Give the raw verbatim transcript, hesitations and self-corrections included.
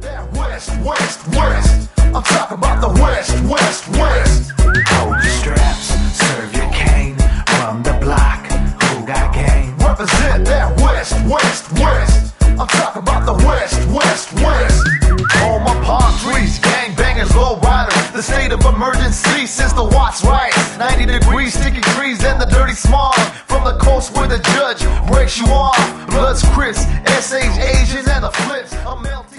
That west, west, west. I'm talking about the west, west, west. Hold your straps, serve your cane. Run the block, who got game? Represent that west, west, west. I'm talking about the west, west, west. All my palm trees, gang bangers, low riders. The state of emergency since the Watts riots. ninety degrees, sticky trees, and the dirty smog. From the coast where the judge breaks you off. Bloods, Crips, S H, Asians, and the flips. A melting